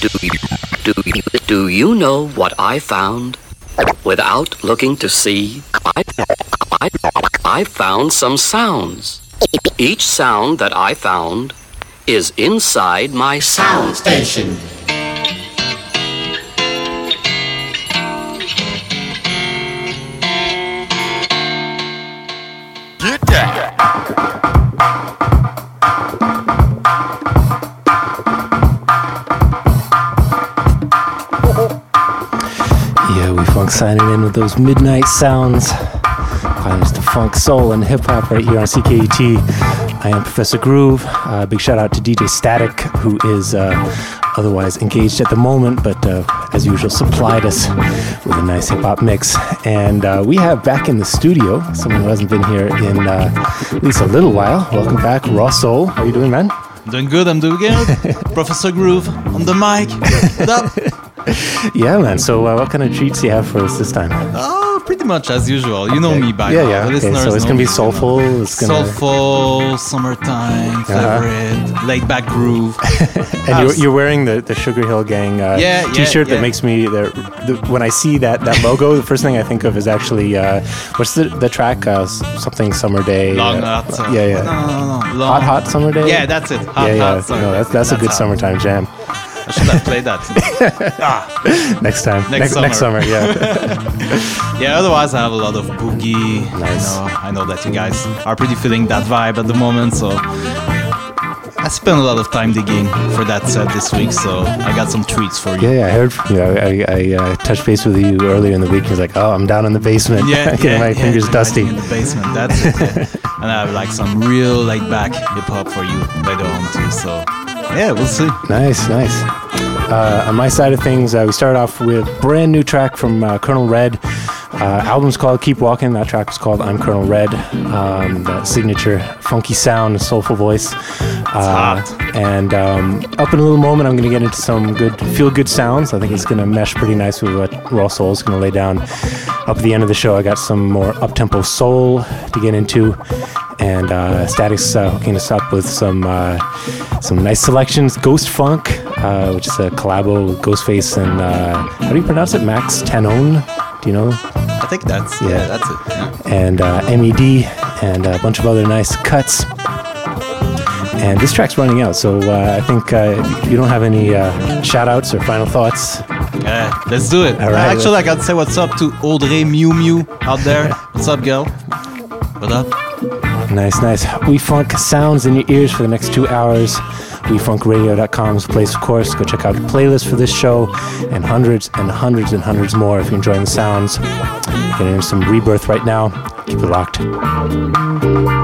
Do you know what I found? Without looking to see, I found some sounds. Each sound that I found is inside my sound station. Get that! Yeah, we funk signing in with those midnight sounds. Climbs to funk, soul, and hip-hop right here on CKUT. I am Professor Groove. Big shout-out to DJ Static, who is otherwise engaged at the moment, but as usual, supplied us with a nice hip-hop mix. And we have back in the studio someone who hasn't been here in at least a little while. Welcome back, Raw Soul. How you doing, man? Doing good, I'm doing good. Professor Groove on the mic. What up? Yeah, man. So what kind of treats do you have for us this time? Oh, pretty much as usual. You know me by now. Yeah. The Okay, so it's going to be soulful. Soulful, summertime, favorite, laid-back groove. And you're wearing the Sugar Hill Gang T-shirt that makes me... when I see that logo, the first thing I think of is actually... what's the track? Something Summer Day. Hot. No. Hot Summer Day? Yeah, that's it. Hot Summer Day. No, that's a good summertime jam. I should have played that. Next time. Next summer, yeah. Yeah, otherwise I have a lot of boogie. Nice. I know that you guys are pretty feeling that vibe at the moment, so I spent a lot of time digging for that set this week, so I got some treats for you. Yeah, I heard from you. I touched base with you earlier in the week. He was like, oh, I'm down in the basement. Getting my fingers dusty. In the basement, that's it. And I have like some real laid-back hip-hop for you later on too, so... yeah, we'll see. Nice. On my side of things, we started off with a brand new track from Colonel Red. Album's called Keep Walking. That track was called I'm Colonel Red. That signature funky sound, soulful voice. Hot. And up in a little moment, I'm going to get into some good feel-good sounds. I think it's going to mesh pretty nice with what Raw Soul is going to lay down. Up at the end of the show, I got some more up-tempo soul to get into. And Static's hooking us up with some nice selections. Ghost Funk, which is a collabo with Ghostface and how do you pronounce it? Max Tanone? Do you know? I think that's it. Yeah. And MED and a bunch of other nice cuts. And this track's running out, so I think if you don't have any shout-outs or final thoughts... let's do it. All right, actually, I gotta say what's up to Audrey Mew Mew out there. What's up, girl? What up? Nice. We Funk sounds in your ears for the next 2 hours. WeFunkRadio.com is the place, of course. Go check out the playlist for this show and hundreds and hundreds and hundreds more if you're enjoying the sounds. Getting into some Rebirth right now. Keep it locked.